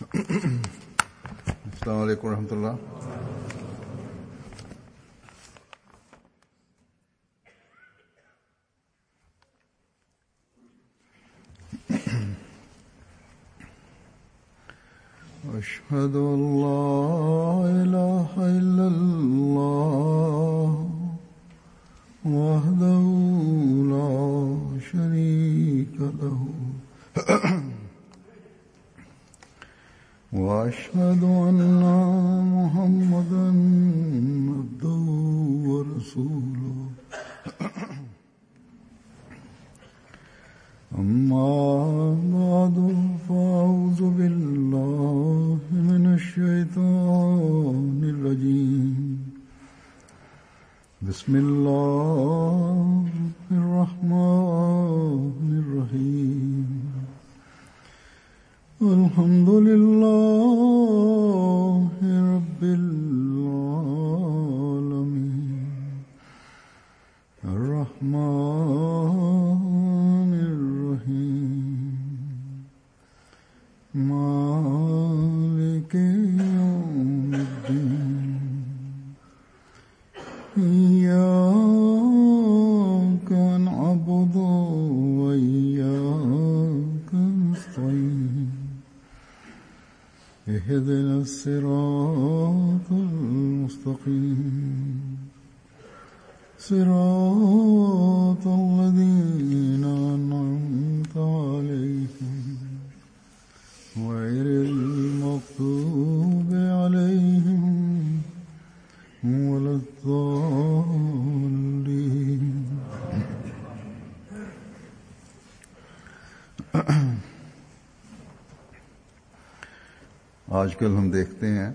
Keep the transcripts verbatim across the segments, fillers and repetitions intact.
अस्सलाम वालेकुम रहमतुल्लाह। أشهد أن لا إله إلا الله وحده لا شريك له وأشهد أن محمدا عبده ورسوله أما بعد فأعوذ بالله من الشيطان الرجيم بسم الله الرحمن الرحيم الحمد لله رب العالمين الرحمن الرحيم مالك يوم الدين إياك نعبد وإياك نستعين اهدنا الصراط المستقيم صراط الذين أنعمت عليهم غير المغضوب عليهم ولا الضالين आजकल हम देखते हैं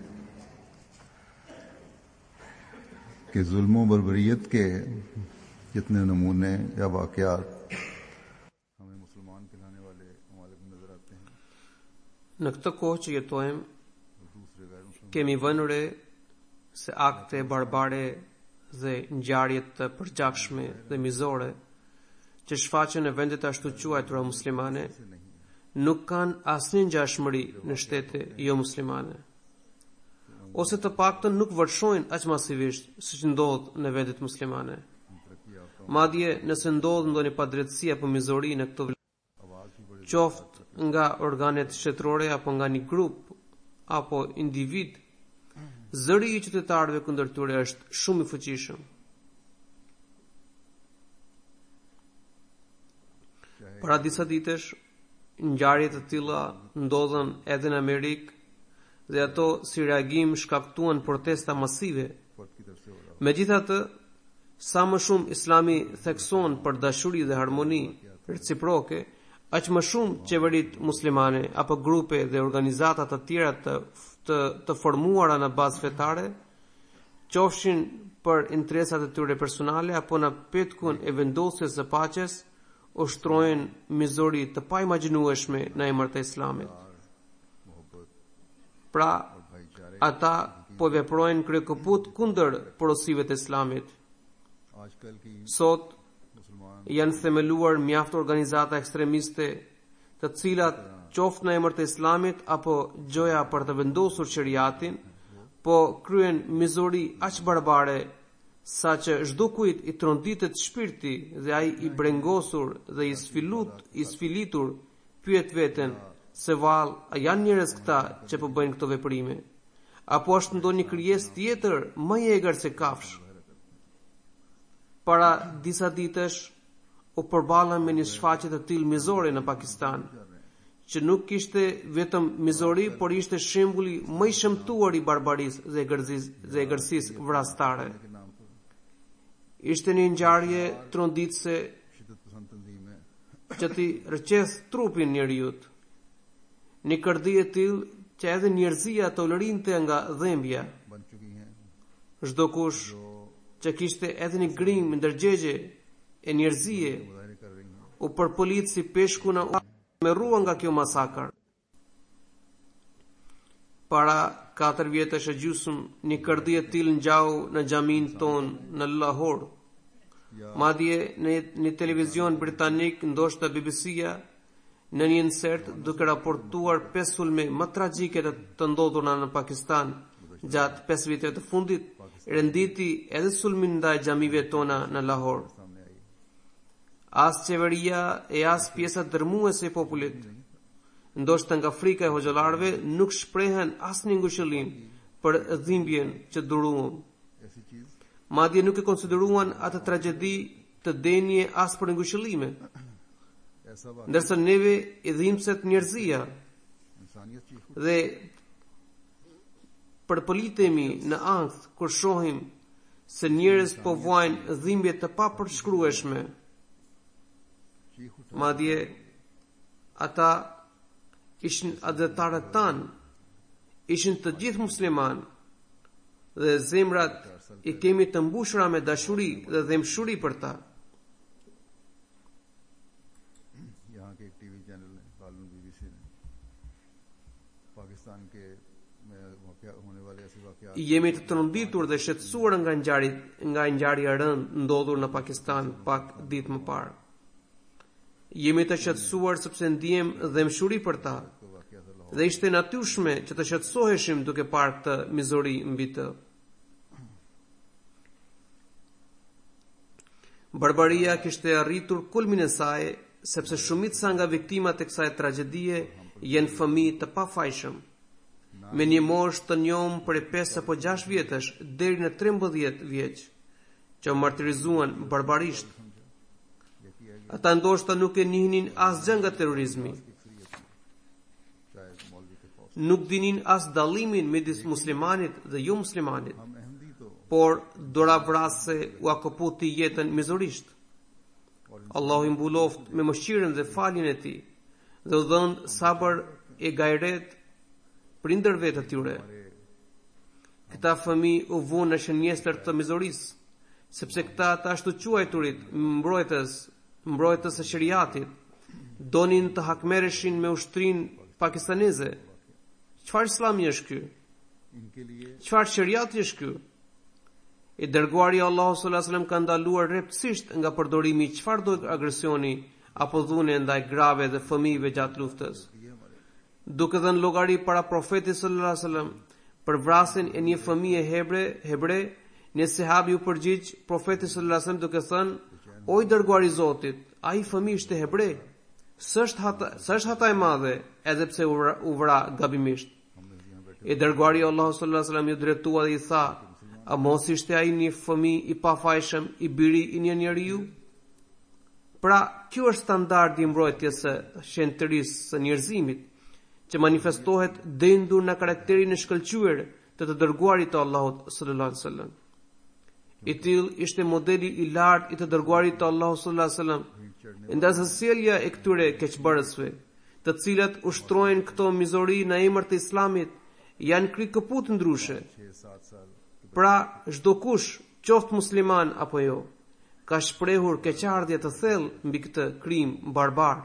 कि जुल्म व बर्बरियत के जितने नमूने या वाक़यात हमें मुसलमान कहलाने वाले ममालिक में नजर आते हैं। Në këtë kohë që jetojmë, kemi vënure se akte barbare dhe ngjarjet të përgjakshme dhe mizore që shfaqen në vendet ashtu quajtura muslimane nuk kanë asnjë ngjashmëri në shtete jo muslimane, ose të paktën nuk vërshojnë aq masivisht siç ndodh në vendet muslimane. Madje nëse ndodh ndonjë padrejtësi apo mizori në këto vende, qoftë nga organet shtetërore apo nga një grup apo individ, zëri i qytetarëve kundër tyre është shumë i fuqishëm. Para disa ditësh, ngjarje të tilla ndodhen edhe në Amerikë dhe ato si reagim shkaktuan protesta masive. Megjithatë, sa më shumë Islami thekson për dashuri dhe harmoni reciproke, aq më shumë qeveritë muslimane apo grupe dhe organizata të tjera të të, të formuara në bazë fetare, qofshin për interesat e tyre personale apo në petkun e vendosjes së paqes, ushtrojnë mizori të paimagjinueshme në emër të Islamit. Pra, ata po veprojnë kryekëput kundër porosive të Islamit. Sot janë themeluar mjaft organizata ekstremiste, të cilat qoftë në emër të Islamit apo gjoja për të vendosur shariatin, po kryen mizori aq barbare sa që çdo kujt i tronditet shpirti dhe ai i brengosur dhe i sfilut, i sfilitur pyet veten se vallë a janë njerëz këta që po bëjnë këto veprime, apo është ndonjë krijesë tjetër më e egër se kafsh. Para disa ditësh u përballëm me një shfaqje të tillë mizore në Pakistan, që nuk kishte vetëm mizori, por ishte shembulli më i shëmtuar i barbarisë dhe e gërësisë vrastare. Ishte një ngjarje tronditëse që ti rëqes trupin njeriut, një kërdi e tillë që edhe njerëzia tolerinte nga dhembja. Çdo kush që kishte edhe një grim ndërgjegje e njerëzie u përpolit si peshku në me rrua nga kjo masakër. Para katër vjetësh e gjysmë, një kërdi e tillë ngjau në xhamin ton në Lahore. Madje në një televizion britanik, ndoshta B B C-ja, në një insert duke raportuar pesë sulme më tragjike të, të ndodhura në Pakistan gjatë pesë viteve të fundit, renditi edhe sulmin ndaj xhamive tona në Lahore. As qeveria e as pjesa dërmuese e popullit, ndoshta nga frika e hoxhallarëve, nuk shprehen asnjë ngushëllim për dhimbjen që duruan. Madje nuk e konsideruan atë tragjedi të denje as për ngushëllime. Ndërsa neve i dhimbset njerëzia dhe përpolitemi në ankth kur shohim se njerëz po vuajnë dhimbje të papërshkrueshme. Madje ata ishin adhetarët tanë, ishin të gjithë musliman dhe zemrat i kemi të mbushura me dashuri dhe dëmshuri për ta. Jemi të trondhitur dhe shqetësuar nga ngjarjet nga ngjarja e rëndë ndodhur në Pakistan pak ditë më parë. Jemi të shqetësuar sepse ndihem dëmshuri për ta. Dhe ishte natyrshme që të shqetësoheshim duke parë këtë mizori mbi të. Barbaria kishte arritur kulmin e saj, sepse shumica nga viktimat e kësaj tragjedie janë fëmijë të pafajshëm, me një moshë të njohur prej pesë apo gjashtë vjetësh deri në trembëdhjetë vjeç, që martirizuan barbarisht. Ata ndoshta nuk e njihnin asgjë nga terrorizmi. Nuk dinin as dallimin midis muslimanit dhe jo muslimanit, por doravrase u akëputi jetën mizorisht. Allahu i mbuloft me mëshirën dhe faljen e tij dhe u dhënë sabër e gajret prindërve të tyre. Këta fëmijë u vunë në shënjestër të mizorisë, sepse këta të ashtu quajturit mbrojtës, mbrojtës së shariatit, donin të hakmereshin me ushtrinë pakistaneze. Çfarë islami është ky? Çfarë shariati është ky? I dërguari Allahu sallallahu alaihi wasallam ka ndaluar rreptësisht nga përdorimi i çfarëdo agresioni apo dhune ndaj grave dhe fëmijëve gjatë luftës. Duke dhënë llogari para profetit sallallahu alaihi wasallam për vrasjen e një fëmije hebre, hebre, një sahabi u përgjigj profetit sallallahu alaihi wasallam duke thënë: "O i dërguari i Zotit, ai fëmijë ishte hebre, s'është hata, s'është hata e madhe, edhe pse u, u vra gabimisht." I dërguari Allahu sallallahu alaihi wasallam ju drejtua dhe i tha: "A mos ishte ai një fëmijë i pafajshëm, i biri i një njeriu?" Pra, kjo është standardi i mbrojtjes së shenjtërisë së njerëzimit, që manifestohet dendur në karakterin e shkëlqyer të të dërguarit të Allahut sallallahu alaihi wasallam. I tillë ishte modeli i lartë i të dërguarit të Allahut sallallahu alaihi wasallam, ndërsa sjellja e këtyre keqbërësve, të cilat ushtrojnë këto mizori në emër të Islamit, janë kry këput ndryshe. Pra, çdo kush, qoftë musliman apo jo, ka shprehur keqardhje të thellë mbi këtë krim barbar.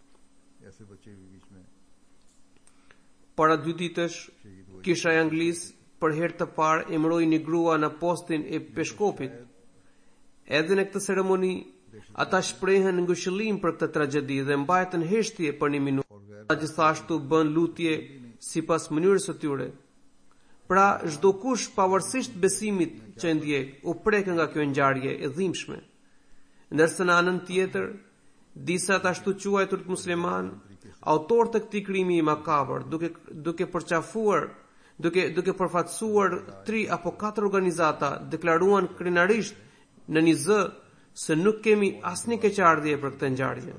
Para dy ditësh, kisha e Anglisë për herë të parë emëroi një grua në postin e Peshkopit. Edhe në këtë ceremoni, ata shprehen ngushëllim për këtë tragjedi dhe mbajtën heshtje për një minutë. Ata gjithashtu bën lutje sipas mënyrës së tyre. Pra, çdo kush pavarësisht besimit që ndjek, u prek nga kjo ngjarje e dhimbshme. Ndërsa në anën tjetër, disa të ashtu quajtur musliman, autor të këtij krimi i makabër, duke duke përqafuar, duke duke përfaqësuar tri apo katër organizata, deklaruan krenarisht në një zë se nuk kemi asnjë keqardhje për këtë ngjarje.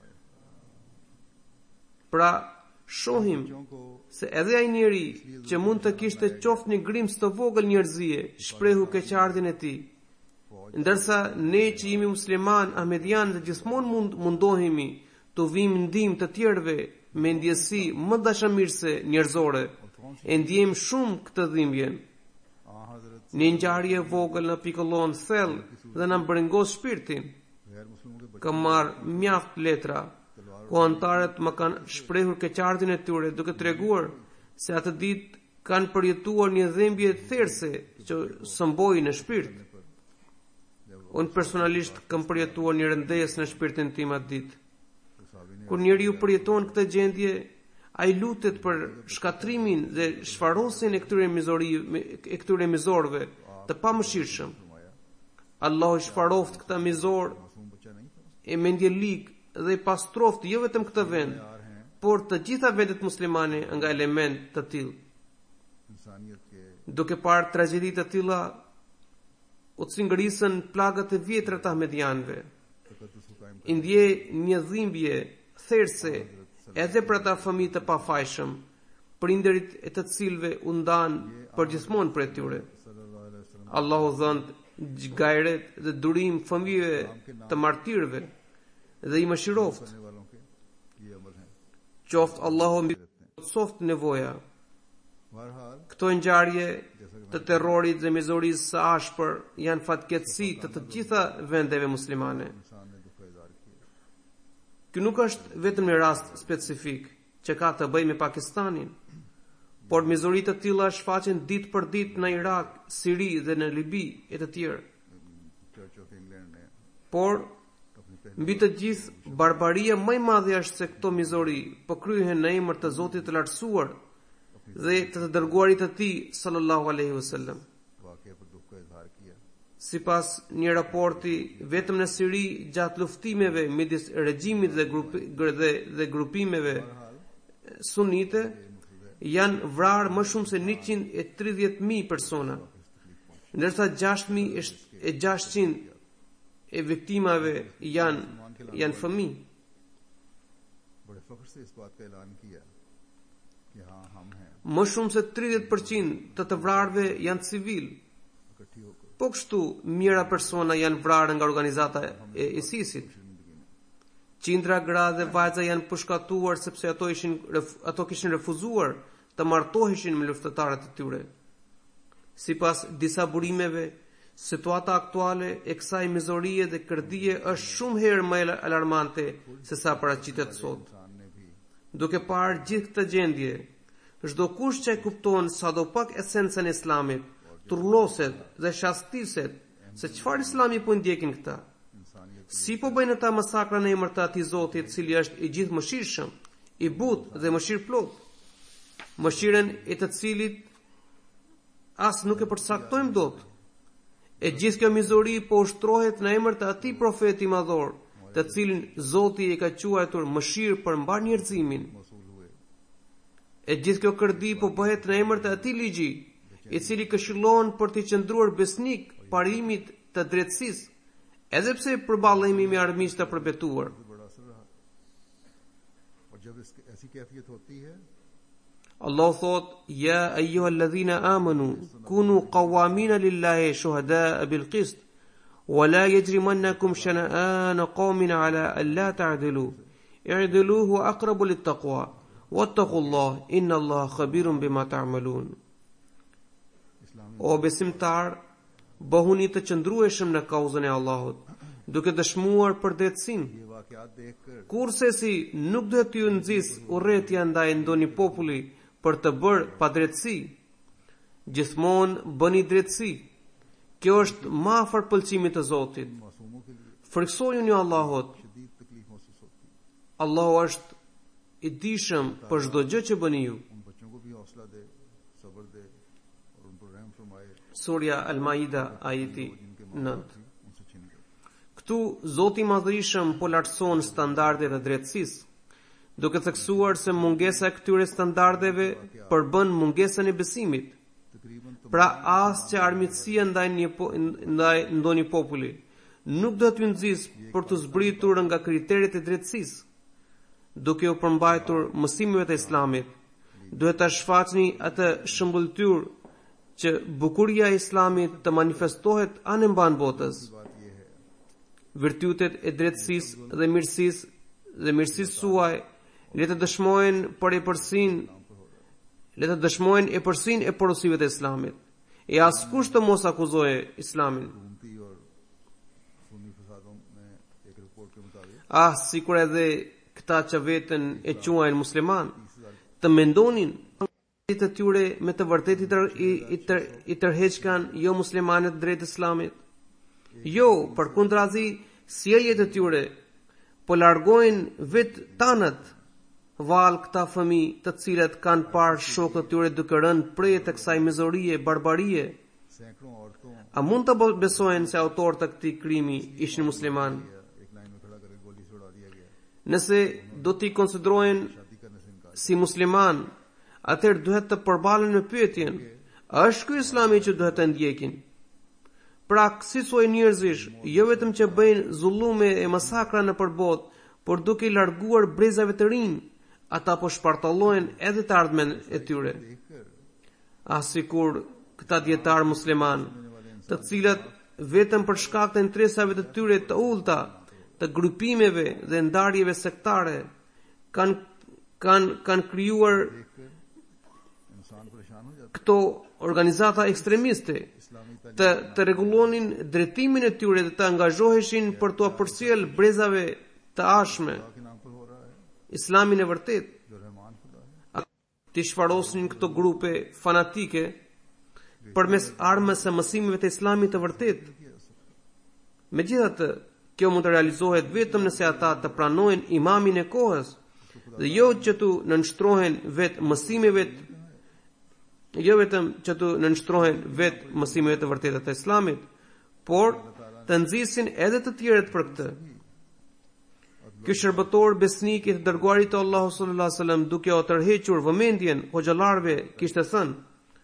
Pra, shohim se edhe ai njeri që mund të kishte qoftë një grimës të vogël njerëzie, shprehu keqardhjen e tij. Ndërsa ne që jemi musliman ahmedian dhe gjithmonë mund mundohemi të vim ndihmë të tjerëve me ndjesi më dashamirëse njerëzore, e ndjejmë shumë këtë dhimbje. Një ngjarje e vogël na pikëllon thellë dhe na mbërngos shpirtin. Kam marrë mjaft letra ku antarët më kanë shprehur keqardhjen e tyre duke treguar se atë ditë kanë përjetuar një dhimbje therrse që sëmboi në shpirt. Unë personalisht kam përjetuar një rëndes në shpirtin tim atë ditë. Kur njeriu përjeton këtë gjendje, ai lutet për shkatrimin dhe shfarosjen e këtyre mizorive, e këtyre mizorëve të pamëshirshëm. Allahu shfaroft këta mizor e mendjelik dhe pastroft jo vetëm këtë vend, por të gjitha vendet muslimane nga element të tillë. Duke parë tragjedi të tilla, u ngrisën plagat e vjetra të ahmedianëve. I ndje një dhimbje therse edhe për ata fëmijë të pafajshëm, prindërit e të cilëve u ndan përgjithmonë për tyre. Allahu dhënë gajret dhe durim fëmijëve të martirëve dhe i mëshiroft. Qoftë Allahu mbi soft nevoja. Këto ngjarje të terrorit dhe mizorisë së ashpër janë fatkeqësi të të gjitha vendeve muslimane. Ky nuk është vetëm një rast specifik që ka të bëjë me Pakistanin, por mizori të tilla shfaqen ditë për ditë në Irak, Siri dhe në Libi e të tjerë. Por mbi të gjithë, barbaria më e madhe është se këto mizori po kryhen në emër të Zotit të lartësuar dhe të të dërguarit të tij sallallahu alaihi wasallam. Sipas një raporti, vetëm në Siri gjatë luftimeve midis regjimit dhe, grupi, dhe, dhe grupimeve sunite janë vrarë më shumë se njëqind e tridhjetë mijë persona, ndërsa gjashtëqind e viktimave janë janë fëmijë. Më shumë se tridhjetë përqind të të vrarëve janë civil. Po kështu, mijëra persona janë vrarë nga organizata e ISIS-it. Qindra gra dhe vajza janë përshkatuar sepse ato ishin ato kishin refuzuar të martoheshin me luftëtarët e tyre. Sipas disa burimeve, situata aktuale e kësaj mizorie dhe kërdie është shumë herë më alarmante se sa paraqitet sot. Duke parë gjithë këtë gjendje, çdo kush që e kupton sadopak esencën e Islamit, turloset dhe shastiset se çfarë Islami po ndjekin këta. Si po bëjnë ata masakra në emër të atij Zotit, i cili është i gjithë mëshirshëm, i butë dhe mëshirëplot, mëshirën e të cilit as nuk e përcaktojmë dot. E gjithë kjo mizori po ushtrohet në emër të atij profeti madhor, të cilin Zoti e ka quajtur mëshirë për mbar njerëzimin. E gjithë kjo kërdi po bëhet në emër të atij ligji, i cili këshillon për të qëndruar besnik parimit të drejtësisë, edhe pse përballemi me armiqtë të përbetuar. Allah thot: "Ya ayyuhalladhina amanu kunu qawwamina lillahi shuhada'a bil qist wa la yajrimannakum shana'an qawmin 'ala alla ta'dilu i'dilu huwa aqrabu lit-taqwa wattaqullaha innallaha khabirun bima ta'malun." O besimtar, bëhuni të qëndrueshëm në kauzën e Allahut, duke dëshmuar për drejtësinë. Kurse si nuk do t'ju nxjisë urrëtia ndaj ndonjë populli për të bërë padrejtësi. Gjithmonë bëni drejtësi. Kjo është më afër pëlqimit të Zotit. Frikësojuni Allahut. Allahu është i dijshëm për çdo gjë që bëni ju. Surja Al-Maida ajeti nëntë. Këtu Zoti i Madhërisëm po lartëson standardet e drejtësisë, duke theksuar se mungesa e këtyre standardeve përbën mungesën e besimit. Pra as që armiqësia ndaj një po, ndaj ndonjë populli nuk do t'ju nxjisë për të zbritur nga kriteret e drejtësisë. Duke u përmbajtur mësimeve të Islamit, duhet ta shfaqni atë shëmbulltyr që bukuria e Islamit të manifestohet anë mban botës. Virtytet e drejtësisë dhe mirësisë dhe mirësisë suaj le të dëshmojnë për e përsin, le të dëshmojnë e përsin e porosive të Islamit. E askush të mos akuzoje Islamin. Ah, sikur edhe këta që veten e quajnë musliman, të mendonin të tyre me të vërtet i, tër, i, i, tër, i tërheqkan jo muslimanët drejt Islamit. Jo, përkundrazi, sjelljet e tyre po largojnë vetë tanët val këta fëmijë të cilët kanë parë shokët tyre duke rënë prej të kësaj mizorie, barbarie. A mund të besojnë se autorët të këtij krimi ishin musliman? Nëse do t'i konsiderojnë si musliman, atëherë duhet të përbalen me pyetjen: a është ky Islami që duhet të ndjekin? Pra, kësi soi njerëzish, jo vetëm që bëjnë zullume e masakra në përbot, por duke i larguar brezave të rinj, ata po shpartallojnë edhe të ardhmen e tyre. Asikur këta dietar musliman, të cilët vetëm për shkak të interesave të tyre të ulta, të grupimeve dhe ndarjeve sektare, kanë kanë kanë krijuar këto organizata ekstremiste, të të rregullonin drejtimin e tyre dhe të angazhoheshin për të përcjell brezave të ashme Islamin e vërtet. Të shfarosnin këto grupe fanatike përmes armës së mësimeve të Islamit të vërtet. Megjithatë, kjo mund të realizohet vetëm nëse ata të pranojnë imamin e kohës dhe jo që të nënshtrohen vetë mësimeve jo vetëm që të nënshtrohen vetë mësimeve të vërteta të Islamit, por të nxisin edhe të tjerët për këtë. Ky shërbëtor besnik i të dërguarit të Allahut sallallahu alaihi wasallam, duke u tërhequr vëmendjen hoxhallarëve, kishte thënë: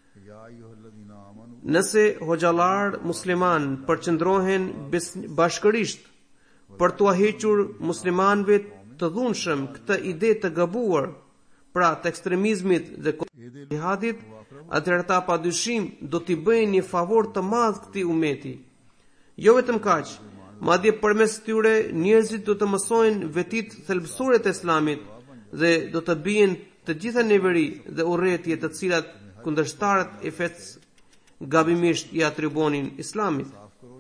nëse hoxhallar musliman përqendrohen bashkërisht për t'u hequr muslimanëve të dhunshëm këtë ide të gabuar, pra të ekstremizmit dhe jihadit, atëherë ata padyshim do t'i bëjnë një favor të madh këtij umeti. Jo vetëm kaq, madje përmes tyre njerëzit do të mësojnë vetit thelbësore të Islamit dhe do të bien të gjitha neveri dhe urrëtie të cilat kundërshtarët e fesë gabimisht i atribuonin Islamit.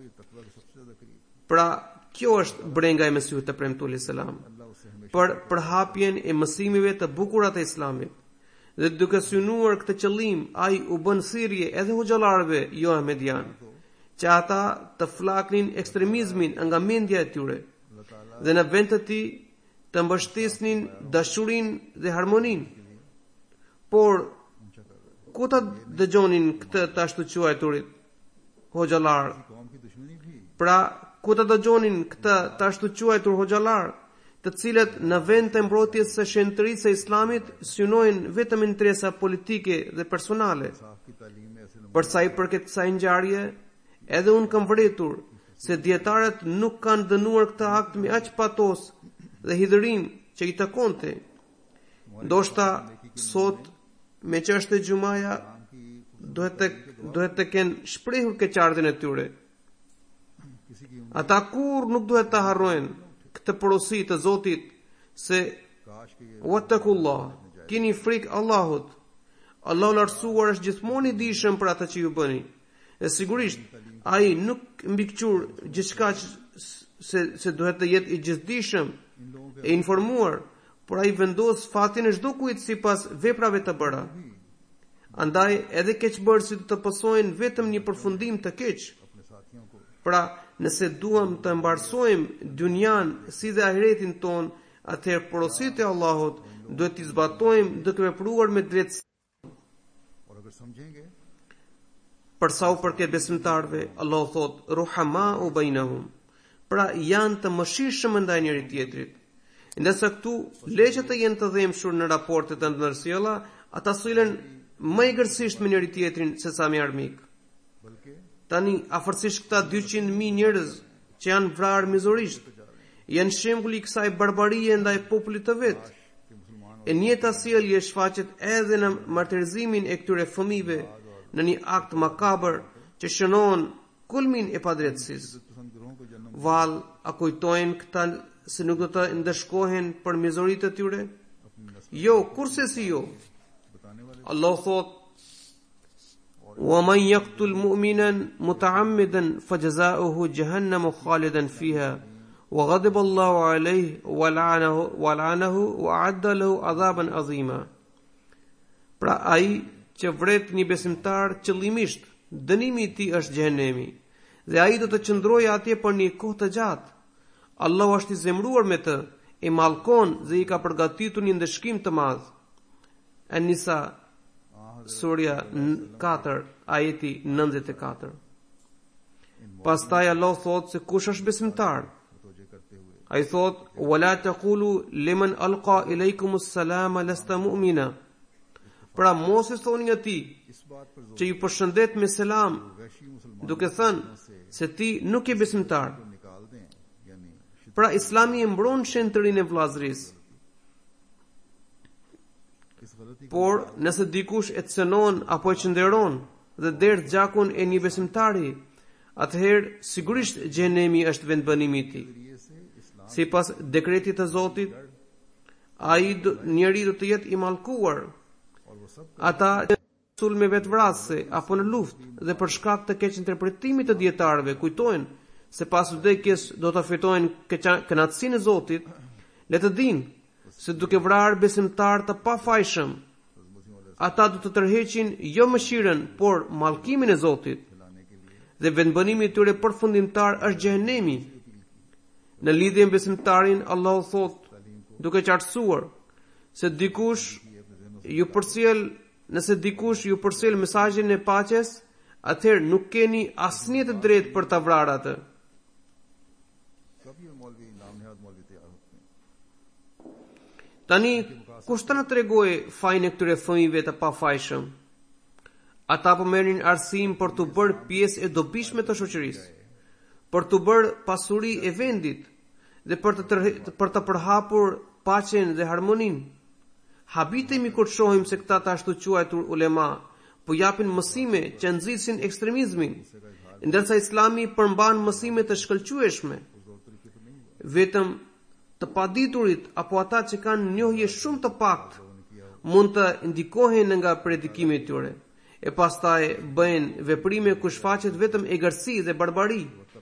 Pra, kjo është brenga e Mesihut të premtuar alayhis salam për përhapjen e mësimeve të bukura të Islamit. Dhe duke synuar këtë qëllim, ai u bën thirrje edhe hoxhallarëve jo ahmedian, që ata të flaknin ekstremizmin nga mendja e tyre dhe në vend të tij të mbështesnin dashurinë dhe harmoninë. Por ku ta dëgjonin këtë të ashtu quajturit hoxhallar? Pra, ku ta dëgjonin këtë të ashtu quajtur hoxhallar, të cilët në vend të mbrojtjes së shenjtërisë së Islamit synojnë vetëm interesa politike dhe personale. Për sa i përket kësaj ngjarje, edhe unë kam vëretur se dietarët nuk kanë dënuar këtë akt me aq patos dhe hidhërim që i takonte. Ndoshta sot me çështë xumaja duhet të duhet të kenë shprehur keqardhjen e tyre. Ata kur nuk duhet të harrojnë këtë porosi të Zotit se wattaqullah, keni frikë Allahut. Allahu i lartësuar është gjithmonë i dijshëm për atë që ju bëni. E sigurisht, ai nuk mbikëqur gjithçka se se duhet të jetë i gjithdijshëm e informuar, por ai vendos fatin e çdo kujt sipas veprave të bëra. Andaj edhe keqbërësit të pësojnë vetëm një përfundim të keq. Pra, nëse duam të mbarsojmë dynjan si dhe ahiretin ton, atëherë porositë e Allahut duhet t'i zbatojmë duke vepruar me drejtësi. Për sa u përket besimtarve, Allahu thot: ruhamau bainahum. Pra, janë të mëshirshëm ndaj njëri tjetrit. Ndërsa këtu leqet të jenë të dhemshur në raportet e ndërsjella, ata sillen më egërsisht me njëri tjetrin se sa me armik. Tani, afërsisht këta dyqind mijë njerëz që janë vrarë mizorisht, janë shembull i kësaj barbarie ndaj popullit të vet. E njëjta sjellje shfaqet edhe në martirëzimin e këtyre fëmijëve në një akt makabër që shënon kulmin e padrejtësisë. Val, a kujtojnë këta se nuk do të ndeshkohen për mizoritë e tyre? Jo, kurse si jo. Allah thot: وَمَنْ يَقْتُلْ مُؤْمِنًا مُتَعَمِّدًا فَجَزَاؤُهُ جَهَنَّمُ خَالِدًا فِيهَا وَغَضِبَ اللَّهُ عَلَيْهِ وَلَعَنَهُ وَلَعَنَهُ وَأَعَدَّ لَهُ عَذَابًا عَظِيمًا. Pra ai që vret një besimtar qëllimisht, dënimi i tij është xhenemi, dhe ai do të qëndrojë atje për një kohë të gjatë. Allahu është i zemruar me të, e mallkon dhe i ka përgatitur një ndëshkim të madh. An-Nisa, surja katër, ajeti nëntëdhjetë e katër. Pastaj Allah thot se kush është besimtar? Ai thot: "Wala taqulu liman alqa ilaykumus salama lasta mu'mina." Pra mos e thoni atij që ju përshëndet me selam, duke thënë se ti nuk je besimtar. Pra Islami e mbron shenjtërinë e vllazërisë. Por nëse dikush e cënon apo e qënderon dhe derdh gjakun e një besimtari, atëherë sigurisht xhenemi është vendbanimi i tij. Sipas dekretit të Zotit, ai njeri do të jetë i mallkuar. Ata sulme vetvrasëse apo në luftë dhe për shkak të keq interpretimit të dietarëve kujtojnë se pas vdekjes do të fitojnë kënaqësinë e Zotit, le të dinë se duke vrarë besimtar të pafajshëm, ata do të tërheqin jo mëshirën, por mallkimin e Zotit, dhe vendbanimi i tyre përfundimtar është xhenemi. Në lidhje me besimtarin, Allahu thot, duke qartësuar se dikush ju përcjell, nëse dikush ju përcjell mesazhin e paqes, atëherë nuk keni asnjë të drejtë për ta vrarë atë. Tani, kush të në tregoj fajin e këtyre fëmijëve të pafajshëm? Ata po merrin arsim për të bërë pjesë e dobishme të shoqërisë, për të bërë pasuri e vendit dhe për të tërhe, për të përhapur paqen dhe harmoninë. Habitemi kur shohim se këta të ashtu quajtur ulema po japin mësime që nxisin ekstremizmin, ndërsa Islami përmban mësime të shkëlqyeshme. Vetëm të paditurit apo ata që kanë njohje shumë të paktë mund të ndikohen nga predikimi i tyre, e pastaj bëjnë veprime ku shfaqet vetëm egërsi dhe barbari.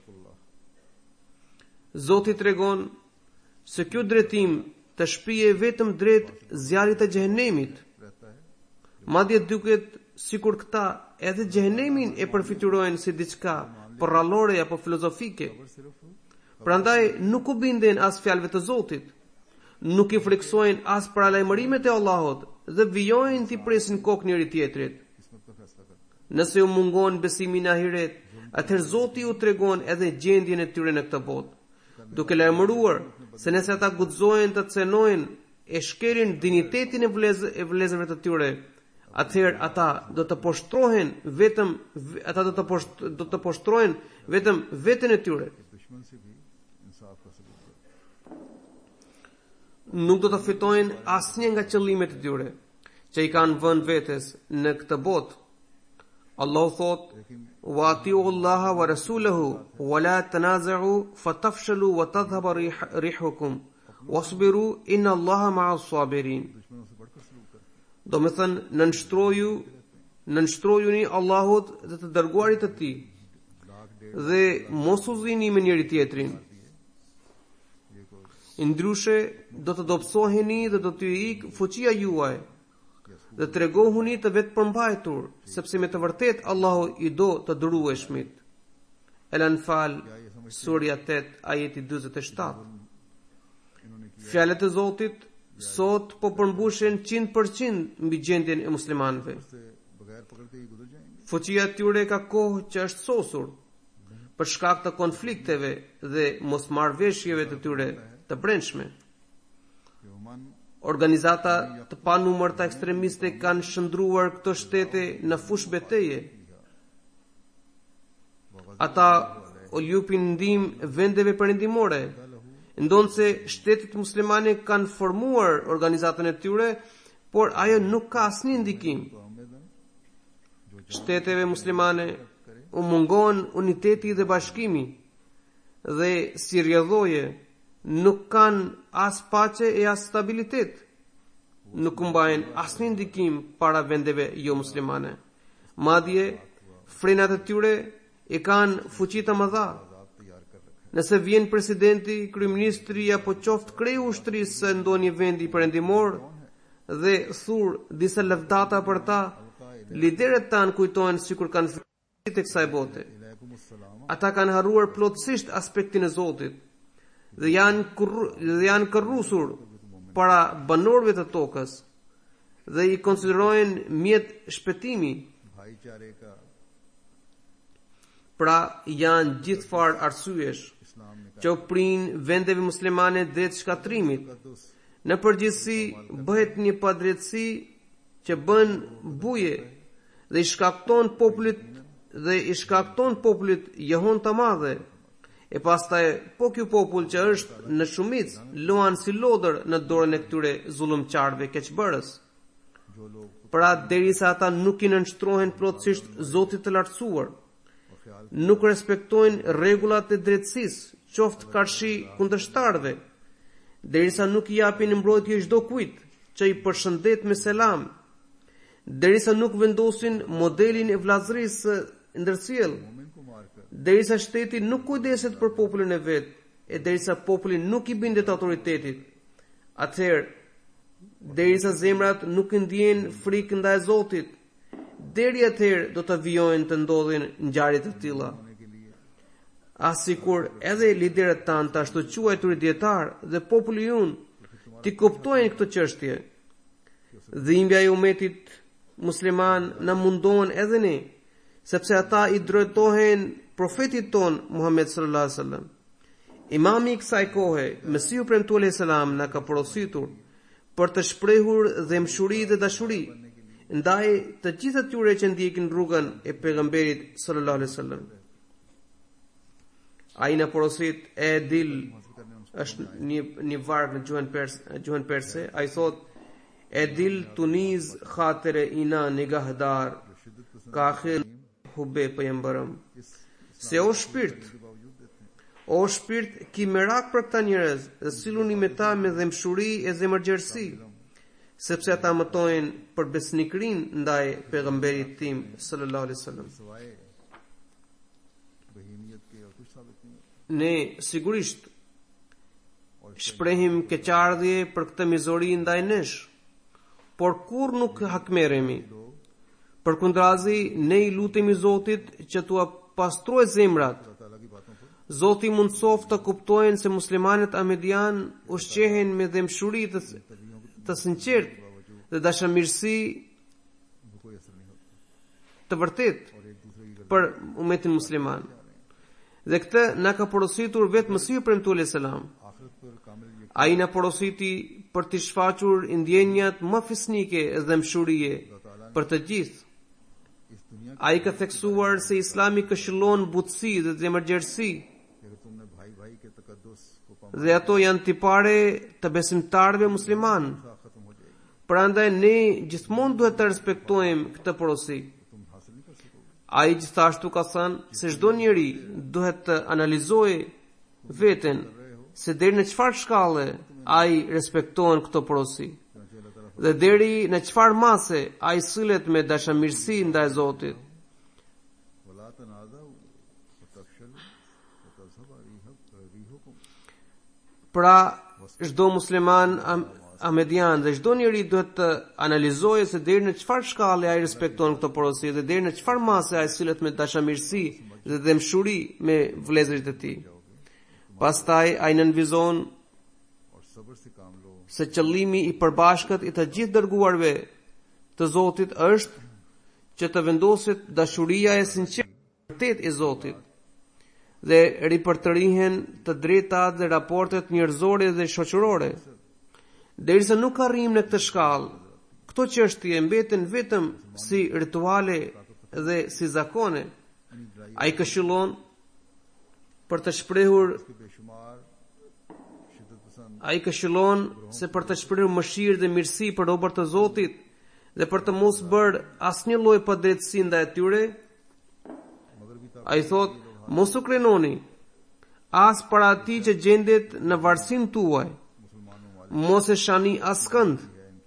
Zoti tregon se ky drejtim të shpije vetëm drejt zjarrit të xhehenemit. Madje duket sikur këta edhe xhehenemin e përfiturojnë si diçka porrallore apo filozofike. Prandaj nuk u binden as fjalëve të Zotit, nuk i friksojnë as paralajmërimet e Allahut dhe vijojnë t'i presin kokë njëri tjetrit. Nëse u mungon besimi në ahiret, atëherë Zoti u tregon edhe gjendjen e tyre në këtë botë, duke lajmëruar se nëse ata guxojnë të cenojnë e shkelin dinjitetin e vëllezërve të tyre, atëherë ata do të poshtrohen vetëm ata do të posht, do të poshtrohen vetëm veten e tyre. Nuk do të fitojnë asnjë nga qëllimet e tyre që i kanë vënë vetes në këtë botë. Allahu thot: "Wa atiu Allaha wa rasulahu wa la tanaza'u fatafshalu wa tadhhabu rihukum wasbiru inna Allaha ma'as sabirin." Do me thënë, nënshtroju, nënshtrojuni Allahut dhe të dërguarit të tij dhe mos u zini me njëri tjetrin. Ndryshe do të dobësoheni dhe do t'ju ik fuqia juaj dhe tregohuni të vetë përmbajtur, sepse me të vërtet Allahu i do të durueshmit. El-Anfal, surja tetë, ajeti dyzet e shtatë. Fjalët e Zotit sot po përmbushen njëqind për qind mbi gjendjen e muslimanëve. Fuqia e tyre ka kohë që është sosur për shkak të konflikteve dhe mosmarrveshjeve të tyre të brendshme. Organizata të panumërta ekstremiste kanë shndruar këto shtete në fush beteje. Ata u japin ndihmë vendeve perëndimore, ndonse shtetet muslimane kanë formuar organizatën e tyre, por ajo nuk ka asnjë ndikim. Shteteve muslimane u mungon uniteti dhe bashkimi dhe si rrjedhoje nuk kanë as paqe e as stabilitet. Nuk mbajnë asnjë ndikim para vendeve jo muslimane. Madje frenat e tyre e kanë fuqi të mëdha. Nëse vjen presidenti, kryeministri apo qoftë kreu ushtrisë së ndonjë vendi perëndimor dhe thur disa lëvdata për ta, lideret tanë kujtojnë sikur kanë fëmijë të kësaj bote. Ata kanë harruar plotësisht aspektin e Zotit dhe janë kurru, dhe janë kërrusur para banorëve të tokës dhe i konsiderojnë mjet shpëtimi. भाईचारे का Pra janë gjithë farë arsyesh që u prin vendeve muslimane drejt shkatrimit. Në përgjithësi bëhet një padrejtësi që bën buje dhe i shkakton popullit dhe i shkakton popullit jehon të madhe. E pastaj po ky popull që është në shumicë luan si lodër në dorën e këtyre zullumqarëve keqbërës. Pra derisa ata nuk i nënshtrohen plotësisht Zotit të lartësuar, nuk respektojnë rregullat e drejtësisë, qoftë karshi kundërshtarëve, derisa nuk i japin mbrojtje çdo kujt që i përshëndet me selam, derisa nuk vendosin modelin e vllazërisë së ndërsjell, derisa shteti nuk kujdeset për popullin e vet, e derisa populli nuk i bindet autoritetit, atëherë derisa zemrat nuk ndjejnë frikë ndaj Zotit, deri atëherë do të vijojnë të ndodhin ngjarje të tilla. Asikur edhe liderët tanë të ashtu quajtur dietar dhe populli ynë ti kuptojnë këtë çështje, dhimbja e umetit musliman na mundon edhe ne, sepse ata i drejtohen profetit ton Muhammed sallallahu alaihi wasallam. Imami i kësaj kohe, Mesihu premtuar alayhis salam, na ka porositur për të shprehur dhemshuri dhe dashuri ndaj të gjithë atyre që ndjekin rrugën e pejgamberit sallallahu alaihi wasallam. Ai na porosit e dil është një një varg në gjuhën perse, gjuhën perse, ai thot e dil tuniz khatere ina nigahdar ka akhir hube pejgamberam. Se o shpirt, o shpirt ki merak për këta njerëz dhe silluni me ta me dhemshuri e zemërgjerësi, sepse ata mëtojnë për besnikrin ndaj pejgamberit tim sallallahu alaihi wasallam. Ne sigurisht shprehim keqardhje për këtë mizori ndaj nesh, por kur nuk hakmerremi. Përkundrazi ne i lutemi Zotit që t'ua pastrojë zemrat. Zoti mundsof të kuptojnë se muslimanët ahmedian ushqehen me dhemshuri të, të sinqert dhe dashamirësi të vërtet për umetin musliman. Dhe këtë na ka porositur vetë Mesihu premtuar alayhis salam. Ai na porositi për të shfaqur ndjenjat më fisnike dhe dhemshurie për të gjithë. Ai ka theksuar se Islami këshillon butësi dhe zemërgjerësi, dhe ato janë tipare të besimtarëve musliman. Prandaj ne gjithmonë duhet të respektojmë këtë porosi. Ai gjithashtu ka thënë se çdo njeri duhet të analizojë veten se deri në çfarë shkalle ai respekton këtë porosi dhe deri në çfarë mase ai sillet me dashamirësi ndaj Zotit. Pra çdo musliman ahmedian dhe çdo njeri duhet të analizojë se deri në çfarë shkalle ai respekton këtë porosi dhe deri në çfarë mase ai sillet me dashamirësi dhe dëmshuri me vëllezërit e tij. Pastaj ai nënvizon se qëllimi i përbashkët i të gjithë dërguarve të Zotit është që të vendoset dashuria e sinqertë e Zotit dhe ripërtërihen të drejtat dhe raportet njerëzore dhe shoqërore. Derisa nuk arrijmë në këtë shkallë, këto çështje mbeten vetëm si rituale dhe si zakone. Ai këshillon për të shprehur Ai këshillon se për të shprehur mëshirë dhe mirësi për robërt e Zotit dhe për të mos bërë asnjë lloj padrejtësi ndaj tyre. Ai thot, mos u krenoni as para atij që gjendet në varësinë tuaj, mos e shani askënd.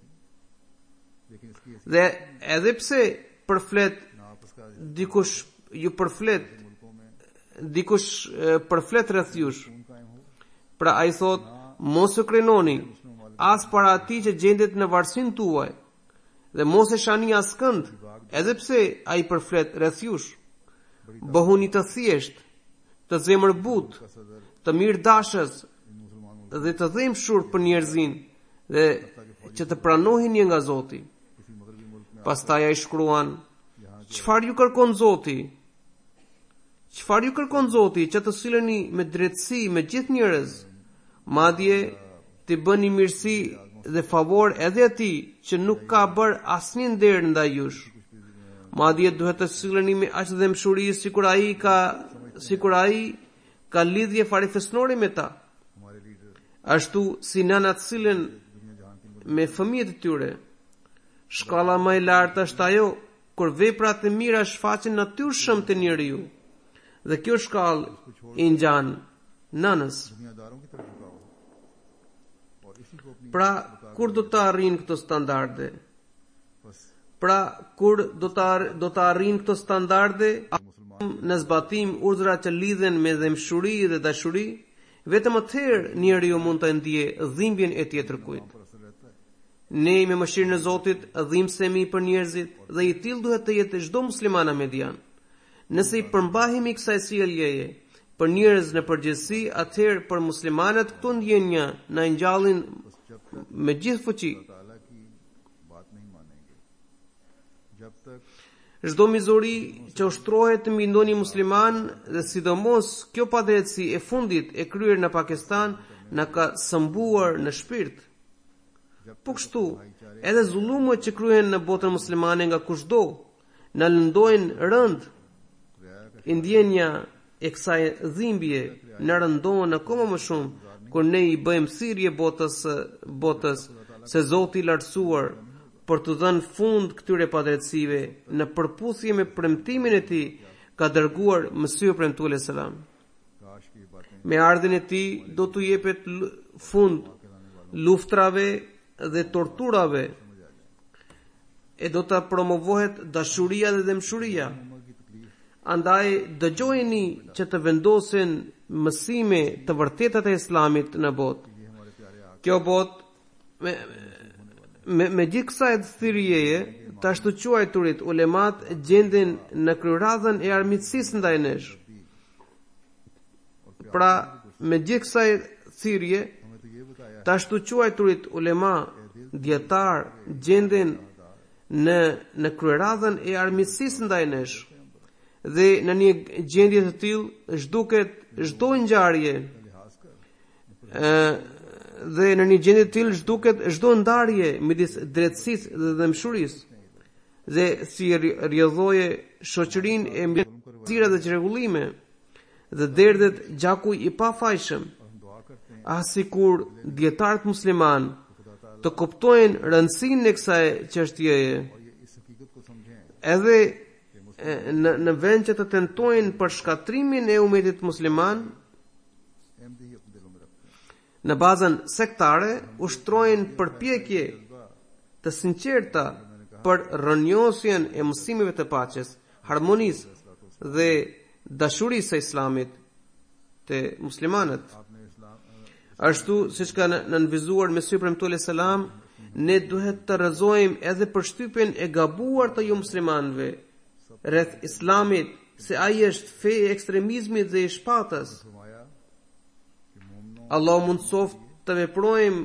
Dhe edhe pse përflet dikush ju përflet dikush përflet rreth jush, pra ai thot, mos u krenoni as para atij që gjendet në varësinë tuaj dhe mos e shani askënd, edhe pse ai përflet rreth jush. Bëhuni të thjesht, të zemërbut, të mirë dashës dhe të dhimbshur për njerëzin dhe që të pranohin një nga Zoti. Pastaj ai shkruan: "Çfarë ju kërkon Zoti? Çfarë ju kërkon Zoti që të sileni me drejtësi me gjithë njerëz, madje të bëni mirësi dhe favor edhe atij që nuk ka bërë asnjë nder ndaj jush. Madje duhet të sileni me aq dëmshuri sikur ai ka sikur ai ka lidhje farefesnore me ta. Ashtu si nënat sillen me fëmijët e tyre. Shkalla më e lartë është ajo kur veprat e mira shfaqen natyrshëm te njeriu. Dhe kjo shkallë i ngjan nënës. Pra, kur do të arrijnë këto standarde? Pra, kur do të do të arrijnë këto standarde në zbatim urdhrat që lidhen me dëmshuri dhe dashuri, vetëm atëherë njeriu mund të ndjejë dhimbjen e tjetërkujt. Ne me mëshirën e Zotit dhimbsemi për njerëzit dhe i tillë duhet të jetë çdo musliman ahmedian. Nëse i përmbahemi kësaj sjelljeje për njerëz në përgjithësi, atëherë për muslimanët këto ndjenja na ngjallin me gjithë fuqi. Çdo mizori që ushtrohet mbi ndonjë musliman dhe sidomos kjo padrejtësi e fundit e kryer në Pakistan na ka sëmbuar në shpirt. Po kështu, edhe zullumët që kryhen në botën muslimane nga kushdo na lëndojnë rënd. Ndjenja e kësaj dhimbje na rëndon akoma më shumë kur ne i bëjmë thirrje botës botës se Zoti i lartësuar për të dhënë fund këtyre padrejtësive në përputhje me premtimin e tij ka dërguar Mesihu premtues alayhis salam. Me ardhin e tij do t'u jepet fund luftrave dhe torturave e do të promovohet dashuria dhe dëmshuria. Andaj dëgjojeni që të vendosen mësime të vërtetat e Islamit në botë. Kjo botë me me, me gjithë kësaj thirrjeje të ashtu quajturit ulemat gjenden në kryeradhën e armiqësisë ndaj nesh. Pra, me gjithë kësaj thirrje të ashtu quajturit ulema dietar gjenden në në kryeradhën e armiqësisë ndaj nesh. Dhe në një gjendje të tillë zhduket çdo ngjarje ë dhe në një gjendje të tillë zhduket çdo ndarje midis drejtësisë dhe dëmshurisë dhe si rrjedhoje shoqërinë e mbretëra dhe çrregullime dhe derdhet gjaku i pafajshëm, asikur dietarët musliman të kuptojnë rëndësinë e kësaj çështjeje. Edhe në në vend që të tentojnë për shkatrimin e umetit musliman në bazën sektare, ushtrojnë përpjekje të sinqerta për rrënjosjen e mësimeve të paqes, harmonisë dhe dashurisë së Islamit te muslimanët. Ashtu siç ka nënvizuar Mesihu premtues alayhis salam, ne duhet të rrezojmë edhe për shtypjen e gabuar të ju muslimanëve rreth Islamit, se ai është fe e ekstremizmit dhe i shpatës. Allah mund soft të veprojmë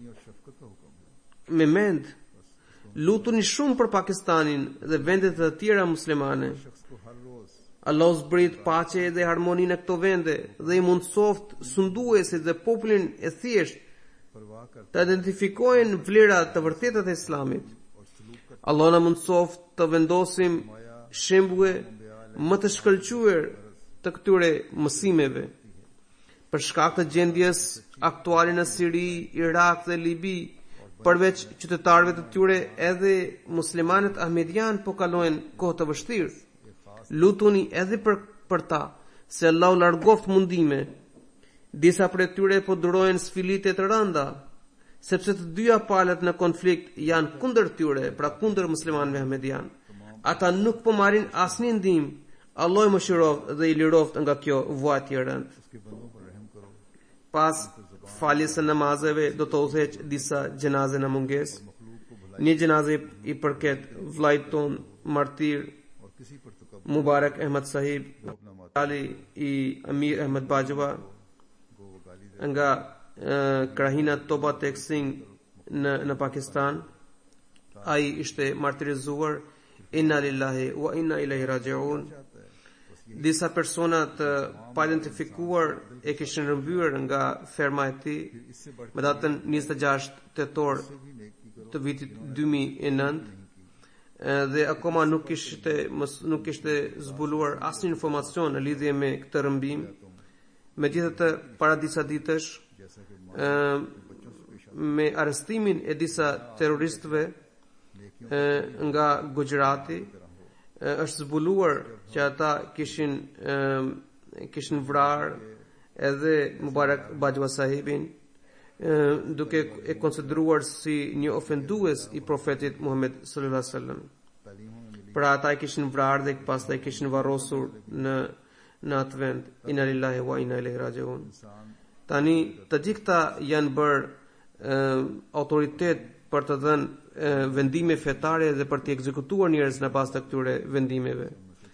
me mend. Lutuni shumë për Pakistanin dhe vendet e tjera muslimane. Allah zbrit paqe dhe harmoni në këto vende dhe i mund soft sunduesit dhe popullin e thjesht të identifikojnë vlerat të vërtetat e Islamit. Allah na mund soft të vendosim shembulle më të shkëlqyer të këtyre mësimeve. Për shkak të gjendjes aktuale në Siri, Irak dhe Libi, përveç qytetarëve të tyre, edhe muslimanët ahmedian po kalojnë kohë të vështirë. Lutuni edhe për për ta, se Allahu largoft mundime. Disa prej tyre po durojnë sfilite të rënda, sepse të dyja palët në konflikt janë kundër tyre, pra kundër muslimanëve ahmedian. Ata nuk po marrin asnjë ndihmë. Allah i mëshiroft dhe i liroft nga kjo vuajtje e rëndë. Pas faljes së namazeve do të udhëheq disa gjenaze në munges. Një gjenaze i përket vllait ton martir Mubarak Ahmad Sahib, Ali i Amir Ahmad Bajwa, nga krahina Toba Tek Singh në në Pakistan. Ai ishte martirizuar. Inna lillahi wa inna ilaihi raji'un. Disa persona të pa identifikuar e kishin rrëmbyer nga ferma e tij me datën njëzet e gjashtë tetor të vitit dy mijë e nëntë, dhe akoma nuk kishte nuk kishte zbuluar asnjë informacion në lidhje me këtë rrëmbim. Megjithatë, para disa ditësh, me arrestimin e disa terroristëve nga Gujarati, është zbuluar që ata kishin kishin vrarë edhe Mubarak Bajwa sahibin, duke e konsideruar si një ofendues i profetit Muhammed sallallahu alaihi wasallam. Pra ata e kishin vrarë dhe pastaj kishin varrosur në në atë vend. Inna lillahi wa inna ilaihi raji'un. Tani të gjitha janë bërë autoritet për të dhënë vendime fetare dhe për të ekzekutuar njerëz në bazë të këtyre vendimeve.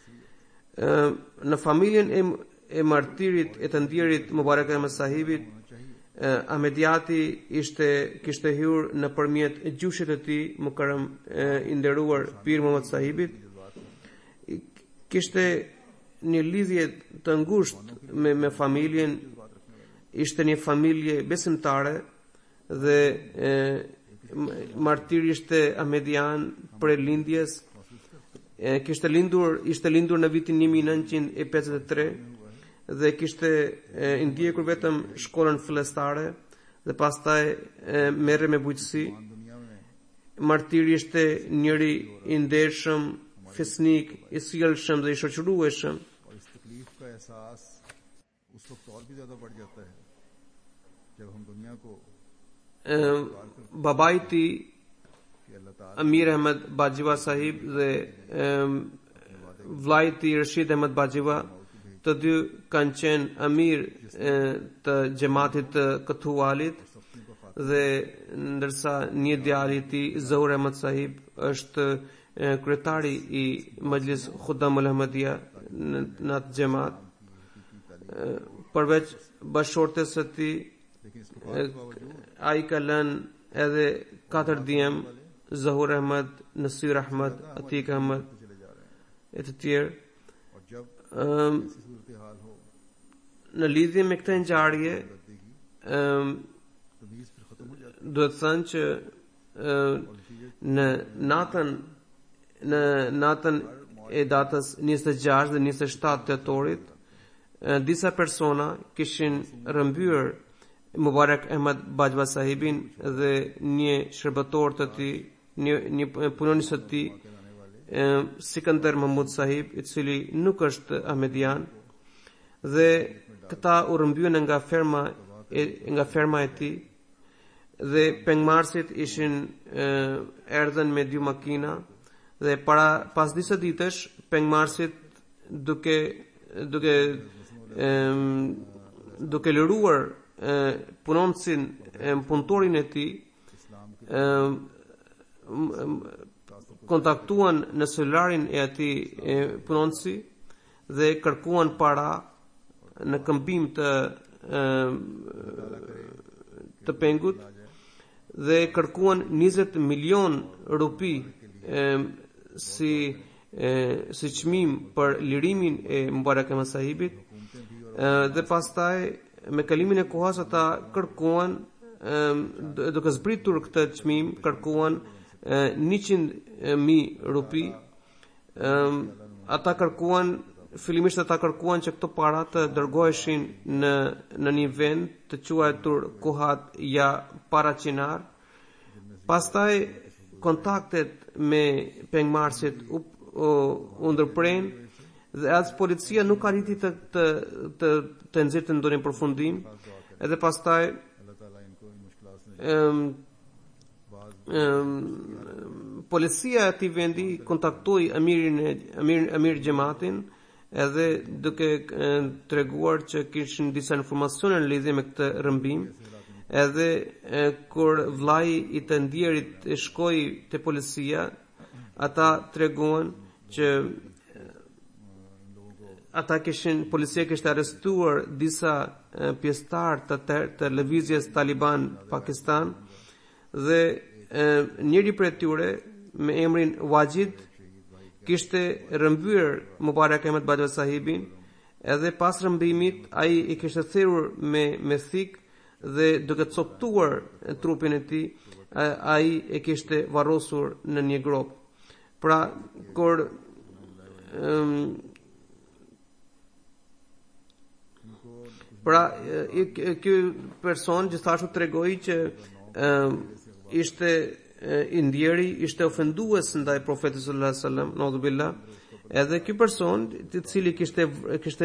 Në familjen e, e martirit e të ndjerit Mubarak Ahmed sahibit, Ahmediati ishte kishte hyrë në përmjet gjushit e tij Mukarram i nderuar Pir Muhammad sahibit, kishte një lidhje të ngushtë me, me familjen, ishte një familje besimtare dhe e, martiri ishte Ahmedian për lindjes, e, kishte lindur, ishte lindur në vitin një mijë e nëntëqind e pesëdhjetë e tre dhe kishte e, ndjekur vetëm shkollën fillestare dhe pastaj merre me bujqësi. Martiri ishte njëri i ndershëm, fesnik, i sjellshëm dhe i shoqërueshëm. Babai i tij Amir Ahmed Bajwa sahib dhe vllai i tij Rashid Ahmed Bajwa, të dy kanë qenë amir të xhamatit të Këtualit, dhe ndërsa një djalë i tij Zohur Ahmed sahib është kryetari i Majlis Khudam al-Ahmadiyya në atë xhamat. Përveç bashortes së tij, ai ka lënë edhe katër djem, Zohur Ahmed, Nasir Ahmed, Atik Ahmed e të tjerë. Um, në lidhje me këtë ngjarje, um, duhet thënë që uh, në natën në natën e datës njëzet e gjashtë dhe njëzet e shtatë tetorit, uh, disa persona kishin rrëmbyer Mubarak Ahmed Bajwa sahibin dhe një shërbëtor të tij, një, një punonjës të tij, Sikandar Mahmud sahib, i cili nuk është Ahmedian, dhe këta u rrëmbyen nga ferma e, nga ferma e tij, dhe pengmarrësit ishin erdhën me dy makina, dhe para pas disa ditësh pengmarrësit duke duke um, duke lëruar uh, punonësin, um, punëtorin e tij, um, um, kontaktuan në celularin e atij punonësi dhe kërkuan para në këmbim të të pengut dhe kërkuan njëzet milion rupi si si çmim për lirimin e Mubarak Ahmed sahibit, dhe pastaj me kalimin e kohës ata kërkuan, duke zbritur këtë çmim, kërkuan njëqind mijë rupi. Ata kërkuan, fillimisht ata kërkuan që këto para të dërgoheshin në në një vend të quajtur Kohat ya Parachinar. Pastaj kontaktet me pengmarrësit u, u, u ndërpren dhe as policia nuk arriti të të të, të nxjerrte ndonjë përfundim. Edhe pastaj um, um, policia e atij vendi kontaktoi amirin e amir amir xhamatin, edhe duke treguar që kishin disa informacione në lidhje me këtë rrëmbim. Edhe e, kur vllai i të ndjerit e shkoi te policia, ata treguan që ata kishin policia kishte arrestuar disa pjesëtar të, të, të lëvizjes Taliban Pakistan dhe njëri prej tyre me emrin Wajid kishte rrëmbyer Mubarak Ahmed Bajwa sahibin, edhe pas rrëmbimit ai i kishte thirrur me me thik dhe duke coptuar trupin e tij ai e kishte varrosur në një grop. Pra kur um, pra ky person gjithashtu tregoi që um, ishte i ndjeri, ishte ofendues ndaj profetit sallallahu alaihi wasallam, naudhubillah. Edhe ky person, i cili kishte kishte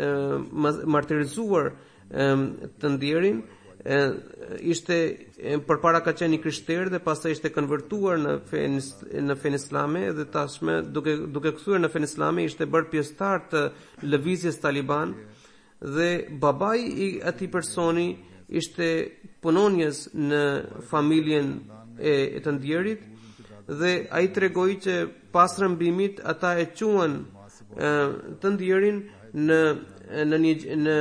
martirizuar të ndjerin, ishte përpara ka qenë i krishterë dhe pastaj ishte konvertuar në fen në fen islame dhe tashmë duke duke kthyer në fen islame ishte bërë pjesëtar të lëvizjes Taliban dhe babai i atij personi ishte punonjës në familjen e, e të ndjerit dhe ai tregoi që pas rrëmbimit ata e quan të ndjerin në në një në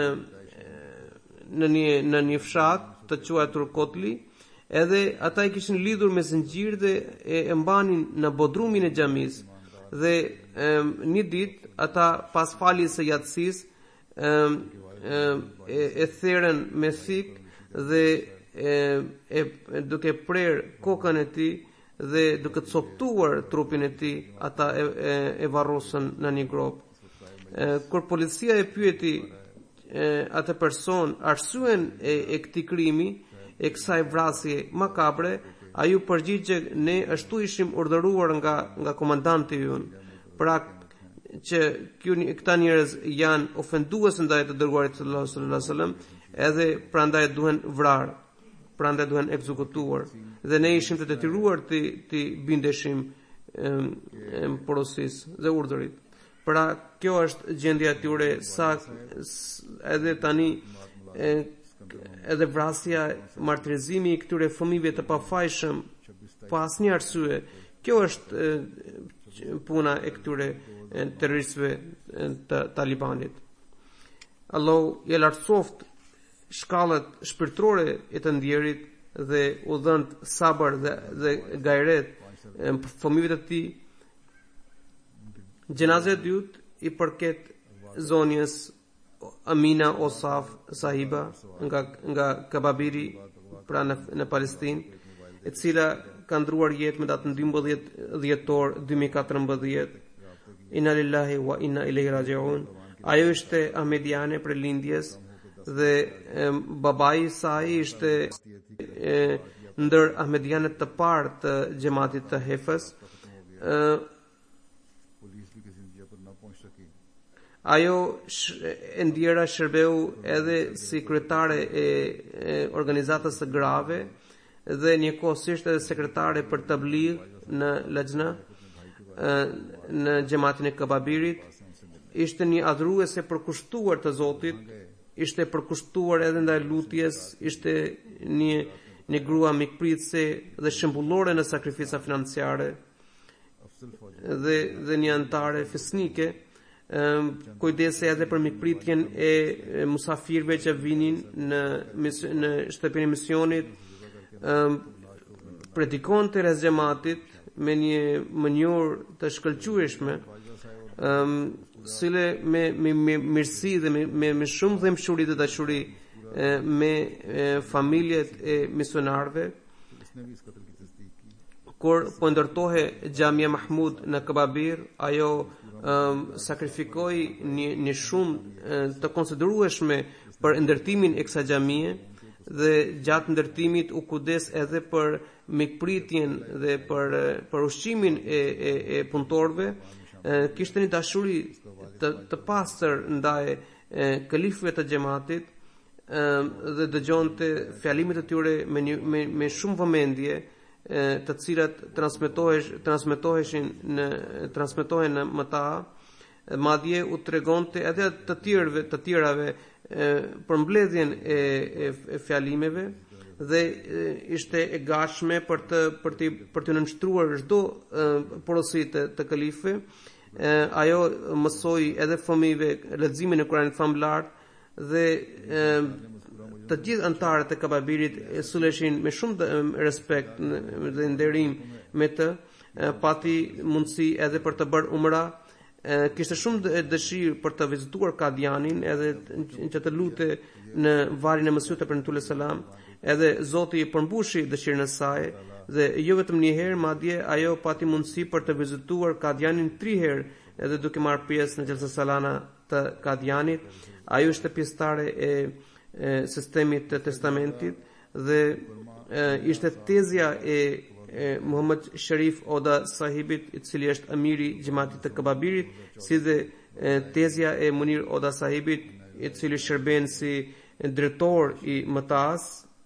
në një në një fshat të quajtur Kotli, edhe ata i kishin lidhur me zinxhir dhe e, e mbanin në bodrumin e xhamis dhe e, një ditë ata pas faljes së yatsis e, e, e therën me thik dhe e, e, duke prer kokën e tij dhe duke coptuar trupin e tij ata e, e, e varrosën në një grop. E, kur policia e pyeti atë person arsyen e, e këtij krimi, e kësaj vrasje makabre, ai u përgjigj që ne ashtu ishim urdhëruar nga nga komandanti ynë. Pra që kjo, këta njerëz janë ofendues ndaj të dërguarit sallallahu alaihi wasallam, edhe prandaj duhen vrarë, prandaj duhen ekzekutuar. Dhe ne ishim të detyruar të të bindeshim porosisë dhe urdhërit. Pra kjo është gjendja e tyre, sa edhe tani e, edhe vrasja, martirizimi i këtyre fëmijëve të pafajshëm pa asnjë arsye. Kjo është e, puna e këtyre e, terroristëve të Talibanit. Allahu i lartësoft shkallët shpirtërore e të ndjerit dhe u dhënë sabër dhe, dhe gajret fëmijëve të tij. Gjenaza e dytë i përket zonjës Amina Osaf sahiba nga nga Kababiri, pra në, në Palestinë, e cila ka ndruar jetë me datën dymbëdhjetë dhjetor dy mijë e katërmbëdhjetë. Inna lillahi wa inna ilaihi raji'un. Ajo ishte ahmediane për lindjes dhe e, babai i saj ishte e, ndër ahmedianet të parë të xhamatit të Hefës. E, Ajo e ndjera shërbeu edhe si kryetare e, e organizatës së grave dhe njëkohësisht edhe sekretare për tabligh në Lajna në xhamatin e Kababirit. Ishte një adhuruese përkushtuar të Zotit, ishte përkushtuar edhe ndaj lutjes, ishte një një grua mikpritëse dhe shembullore në sakrifica financiare dhe dhe një antare fesnike. Um, kujdese edhe për mikpritjen e, e musafirëve që vinin në në shtëpinë e misionit, um, predikonte rreth xhamatit me një mënyrë të shkëlqyeshme, um, sile me me, me mirësi dhe me, me me shumë dhëmshuri dhe dashuri e, me e, familjet e misionarëve. Kur po ndërtohe Xhamia Mahmud në Kababir, ajo Um, sakrifikoi një, një shumë të konsiderueshme për ndërtimin e kësaj xhamie dhe gjatë ndërtimit u kudes edhe për mikpritjen dhe për për ushqimin e, e, e punëtorëve. Kishte një dashuri të, të pastër ndaj kalifëve të xhamatit dhe dëgjonte fjalimet e tyre me, një, me, me shumë vëmendje, të cilat transmetohesh transmetoheshin në transmetohen në mëta, madje u tregonte edhe të tjerëve të tjerave për mbledhjen e, e, e fjalimeve dhe e, ishte e gatshme për të për të për të nënshtruar çdo porosi të, të kalifëve ajo mësoi edhe fëmijëve leximin e Kuranit famlar dhe të gjithë anëtarët e kababirit e suleshin me shumë respekt dhe nderim me të, pati mundësi edhe për të bërë umra, kishte shumë dëshirë për të vizituar Kadianin edhe që të lute në valin e Mesihut të Premtuar selam, edhe Zoti i përmbushi dëshirën e saj dhe jo vetëm një herë, madje ajo pati mundësi për të vizituar Kadianin tre herë edhe duke marrë pjesë në xhelsa salana të Kadianit. Ajo ishte pjesëtare e, e sistemit të testamentit dhe e, ishte tezja e, e Muhammed Sharif Oda sahibit, i cili është amiri xhamatit të Kababirit, si dhe e, tezja e Munir Oda sahibit, i cili shërben si drejtor i M T A-s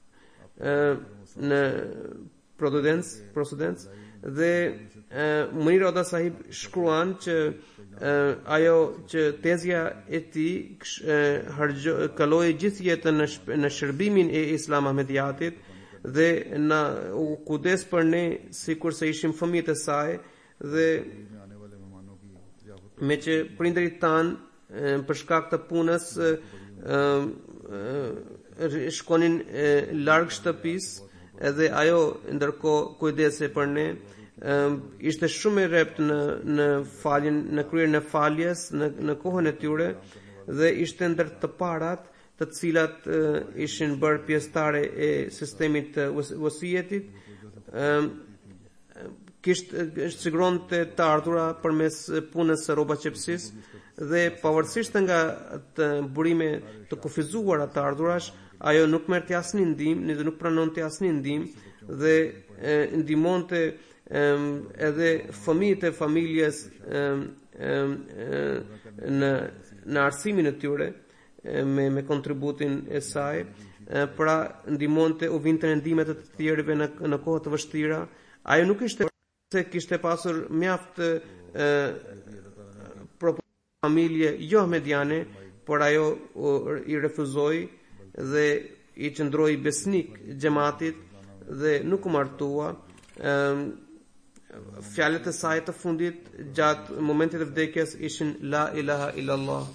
në Providence dhe Munir Oda sahib shkruan që uh, ajo që tezja e tij kaloi gjithë jetën në, në shërbimin e Islam Ahmediatit dhe na u kudes për ne sikur se ishim fëmijët e saj, dhe me që prindërit tan për shkak të punës uh, uh, shkonin uh, larg shtëpisë, edhe ajo ndërkohë kujdese për ne. Um, ishte shumë e rrept në në faljen, në kryerjen e faljes në në kohën e tyre, dhe ishte ndër të parat të cilat uh, ishin bërë pjesëtare e sistemit të wasiyetit. Um, kishte siguronte të ardhura përmes punës së rroba qepsis, dhe pavarësisht nga të burime të kufizuara të ardhurash, ajo nuk merrte asnjë ndihmë, dhe nuk pranonte asnjë ndihmë, dhe e, ndihmonte Um, edhe fëmijët e familjes um, um, në në arsimin e tyre me me kontributin e saj, pra ndihmonte u vinte në ndihmë të të tjerëve në në kohë të vështira. Ajo nuk ishte se kishte pasur mjaft familje jo ahmediane, por ajo u, i refuzoi dhe i qëndroi besnik xhamatit dhe nuk u martua. Um, Fjalët e saj të fundit gjatë momentit të vdekjes ishin la ilaha illallah.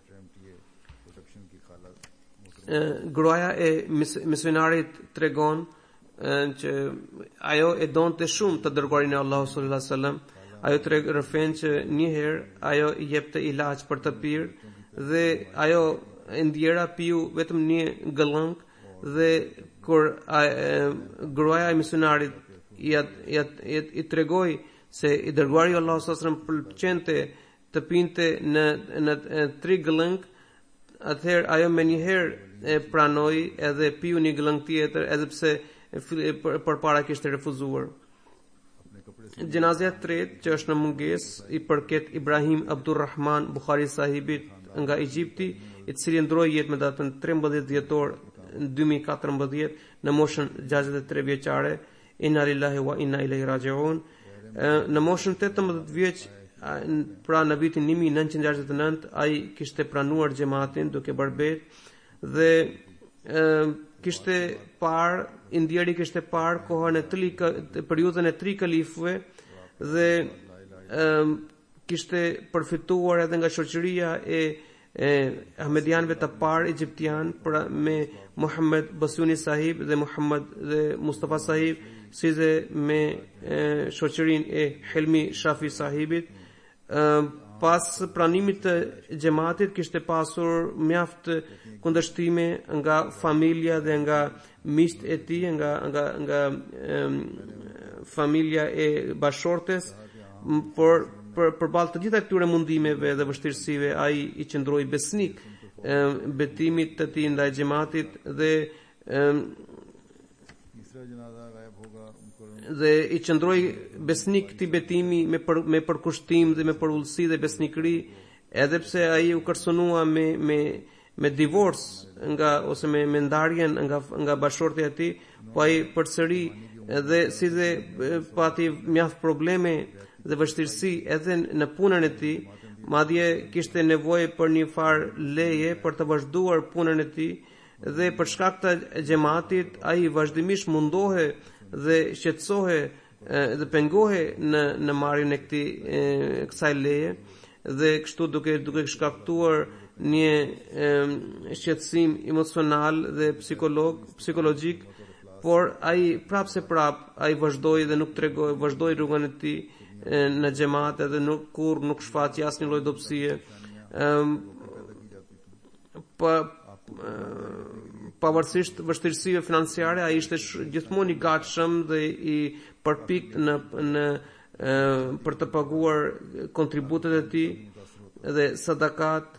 Gruaja e misionarit tregon që ajo e donte shumë të dërguarin e Allahut sallallahu alaihi wasallam. Ajo tregon që një herë ajo i jepte ilaç për të pirë dhe ajo e ndjera piu vetëm një gëllëng, dhe kur a, e, gruaja e misionarit i i i, i tregoi se i dërguari i Allahut sallallahu alaihi wasallam pëlqente të pinte në në, në tri gëllëng, atëherë ajo më njëherë e pranoi edhe piu një gëllëng tjetër, edhe pse përpara kishte refuzuar. Gjenazja e tretë që është në mungesë i përket Ibrahim Abdurrahman Bukhari sahibit nga Egjipti, i cili ndroi jetë me datën trembëdhjetë dhjetor dy mijë e katërmbëdhjetë në moshën gjashtëdhjetë e tre vjeçare. Inna lillahi wa inna ilaihi raji'un. Në moshën tetëmbëdhjetë vjeç, pra në vitin një mijë e nëntëqind e gjashtëdhjetë e nëntë, ai kishte pranuar xhamatin duke bërë bet, dhe e, kishte parë, indjeri kishte parë kohën e tri, periudhën e tri kalifëve, dhe e, kishte përfituar edhe nga shoqëria e e ahmedianëve të parë egjiptian, pra me Muhammed Basuni sahib dhe Muhammed dhe Mustafa sahib, si dhe me e, shoqërinë e Helmi Shafi sahibit. E, pas pranimit të xhamatit kishte pasur mjaft kundërshtime nga familja dhe nga miqtë e tij, nga nga nga e, familja e bashortes, por për përballë të gjitha këtyre mundimeve dhe vështirësive, ai i qëndroi besnik e, betimit të tij ndaj xhamatit dhe e, dhe i qëndroi besnik këtij betimi me për, me përkushtim dhe me përullësi dhe besnikëri, edhe pse ai u kërcënua me me me divorc nga ose me, me ndarjen nga nga bashortja e tij, po ai përsëri edhe si dhe pati mjaft probleme dhe vështirësi edhe në punën e tij, madje kishte nevojë për një farë leje për të vazhduar punën e tij, dhe për shkak të xhamatit ai vazhdimisht mundohej dhe shqetësohej dhe pengohe në në marrjen e këtij kësaj leje dhe kështu duke duke shkaktuar një shqetësim emocional dhe psikolog psikologjik, por ai prapse prap ai vazhdoi dhe nuk tregoi, vazhdoi rrugën e tij në xhamat edhe nuk kur nuk shfaqi asnjë lloj dobësie. Pa pavarësisht vështirësive financiare, ai ishte gjithmonë i gatshëm dhe i përpikt në në për të paguar kontributet e tij dhe sadakat.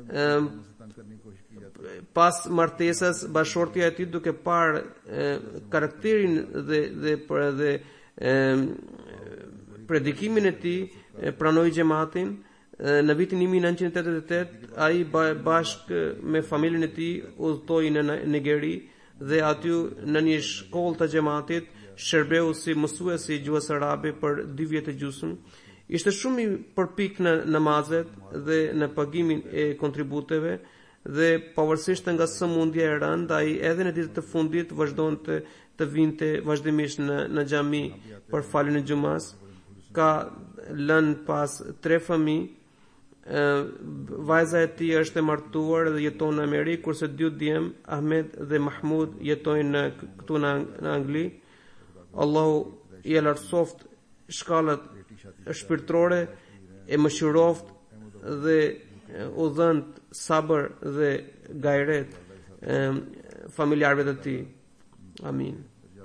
Pas martesës, bashortja e tij duke parë karakterin dhe dhe për dhe predikimin e tij, pranoi xhamatin. Në vitin një mijë nëntëqind e tetëdhjetë e tetë ai bashkë me familjen e tij udhtoi në Nigeri dhe aty në një shkollë të xhamatit shërbeu si mësues i gjuhës arabe për dy vjet e gjysmë. Ishte shumë i përpikt në namazet dhe në pagimin e kontributeve dhe pavarësisht nga sëmundja e rëndë, ai edhe në ditët e fundit vazhdonte të vinte vazhdimisht në në xhami për faljen e xumas. Ka lënë pas tre fëmijë. Vajza e tij është e martuar dhe jeton në Amerikë, kurse dy djem, Ahmed dhe Mahmud, jetojnë në këtu në Angli. Allahu i lartësoft shkallët shpirtërore, e mëshiroft dhe u dhënë sabër dhe gajret familjarëve të tij. Amin.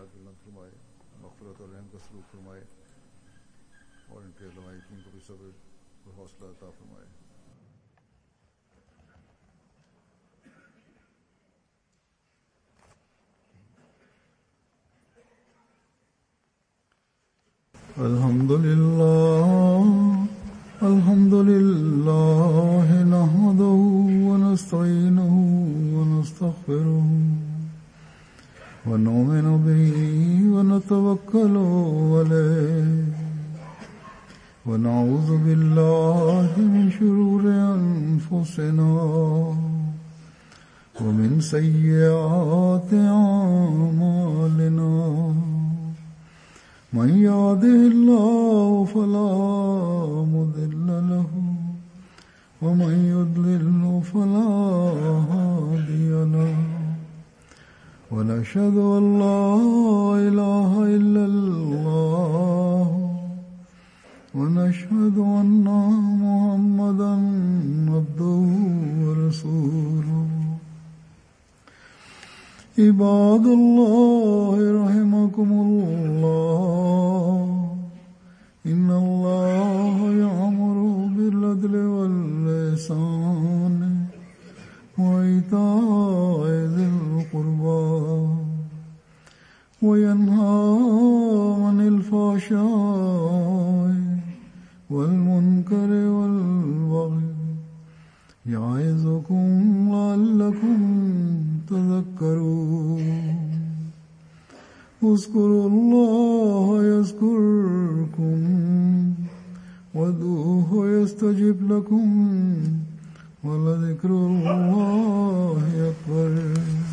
Alhamdulillah, alhamdulillah, nahmaduhu wa nasta'inuhu wa nastaghfiruhu wa nu'minu bihi wa natawakkalu alayhi wa na'udhu billahi min shururi anfusina wa min sayyiati a'malina. من يهده الله فلا مضل له ومن يضلل فلا هادي له ونشهد أن لا إله إلا الله ونشهد أن محمدا عبده ورسوله. عباد الله رحمكم الله إن الله يأمر بالعدل والإحسان وإيتاء ذي القربى وينهى عن الفحشاء والمنكر والبغي يعظكم لعلكم تذكرون. اذكروا الله يذكركم وادعوه يستجب لكم ولذكر الله أكبر.